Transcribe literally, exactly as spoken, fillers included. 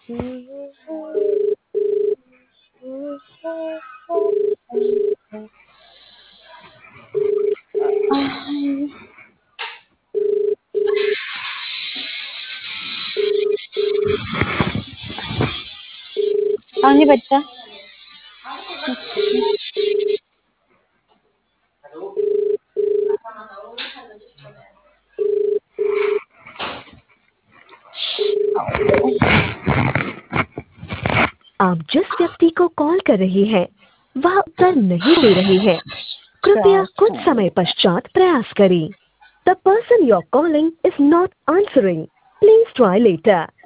कौन है बच्चा? आप जिस व्यक्ति को कॉल कर रही हैं वह उत्तर नहीं दे रहे हैं। कृपया कुछ समय पश्चात प्रयास करें। The person you're calling is not answering. Please try later.